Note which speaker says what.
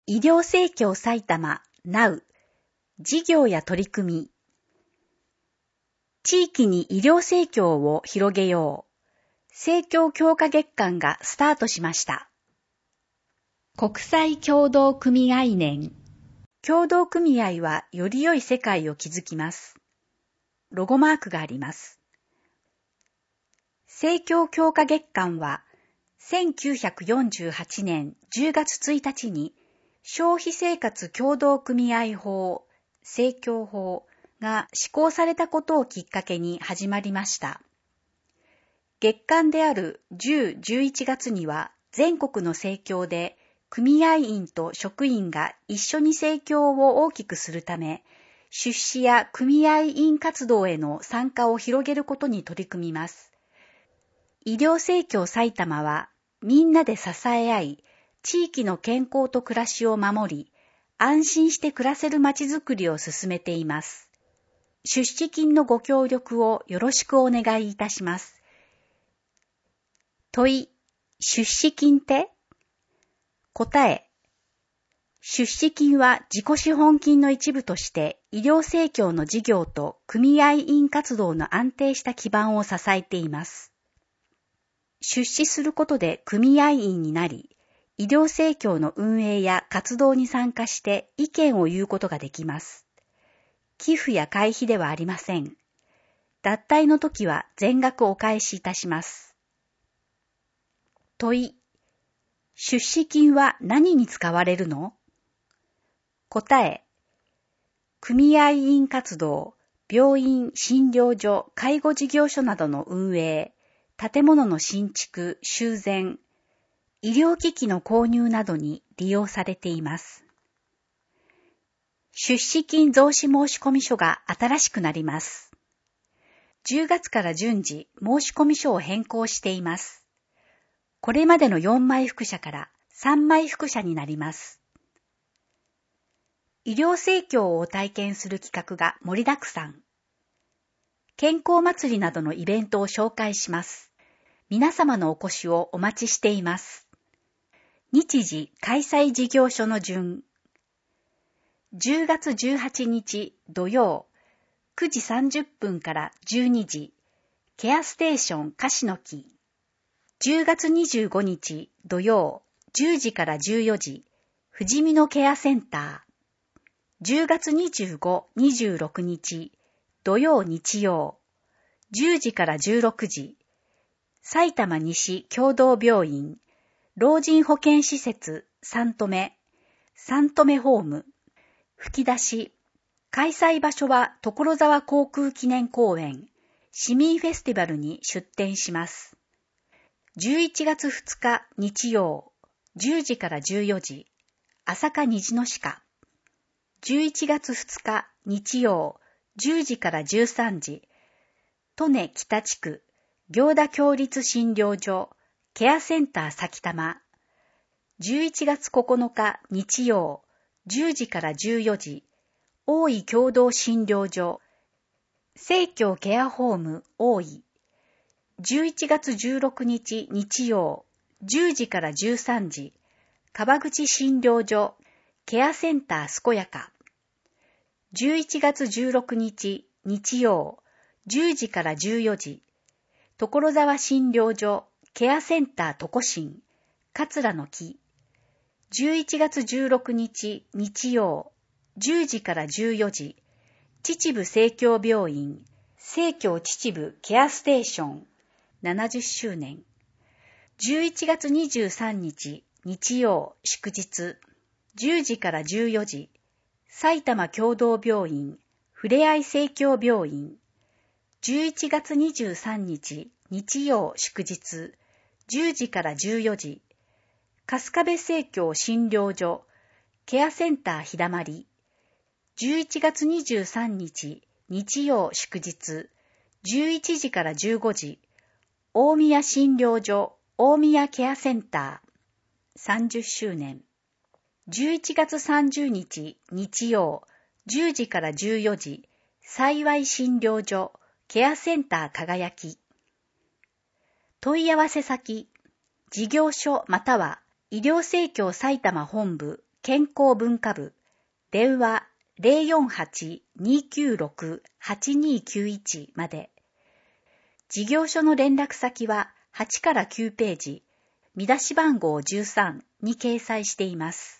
Speaker 1: 医療生協埼玉 NOW 事業や取り組み。地域に医療生協を広げよう。生協強化月間がスタートしました。国際協同組合年。協同組合はより良い世界を築きます。ロゴマークがあります。生協強化月間は1948年10月1日に消費生活協同組合法、生協法が施行されたことをきっかけに始まりました。月間である10、11月には全国の生協で組合員と職員が一緒に生協を大きくするため、出資や組合員活動への参加を広げることに取り組みます。医療生協埼玉はみんなで支え合い、地域の健康と暮らしを守り、安心して暮らせるまちづくりを進めています。出資金のご協力をよろしくお願いいたします。問い、出資金って？答え、出資金は自己資本金の一部として医療生協の事業と組合員活動の安定した基盤を支えています。出資することで組合員になり、医療生協の運営や活動に参加して意見を言うことができます。寄付や会費ではありません。脱退の時は全額お返しいたします。問い、出資金は何に使われるの？答え、組合員活動、病院、診療所、介護事業所などの運営、建物の新築、修繕、医療機器の購入などに利用されています。出資金増資申込書が新しくなります。10月から順次申込書を変更しています。これまでの4枚複写から3枚複写になります。医療生協を体験する企画が盛りだくさん。健康祭りなどのイベントを紹介します。皆様のお越しをお待ちしています。日時開催事業所の順。10月18日土曜9時30分から12時ケアステーション樫の木。10月25日土曜10時から14時富士見のケアセンター。10月25、26日土曜日曜10時から16時埼玉西共同病院老人保健施設三留ホーム。吹き出し。開催場所は所沢航空記念公園市民フェスティバルに出展します。11月2日日曜10時から14時朝霞虹の鹿。11月2日日曜10時から13時利根北地区行田共立診療所ケアセンター埼玉。11月9日日曜10時から14時大井共同診療所生協ケアホーム大井。11月16日日曜10時から13時川口診療所ケアセンター健やか。11月16日日曜10時から14時所沢診療所ケアセンターとこしん桂の木。11月16日日曜10時から14時秩父生協病院生協秩父ケアステーション70周年。11月23日日曜祝日10時から14時埼玉共同病院ふれあい生協病院。11月23日日曜祝日10時から14時春日部生協診療所ケアセンター日だまり。11月23日日曜祝日11時から15時大宮診療所大宮ケアセンター30周年。11月30日日曜10時から14時幸い診療所ケアセンター輝き。問い合わせ先事業所または医療生協埼玉本部健康文化部、電話 048-296-8291 まで。事業所の連絡先は8から9ページ、見出し番号13に掲載しています。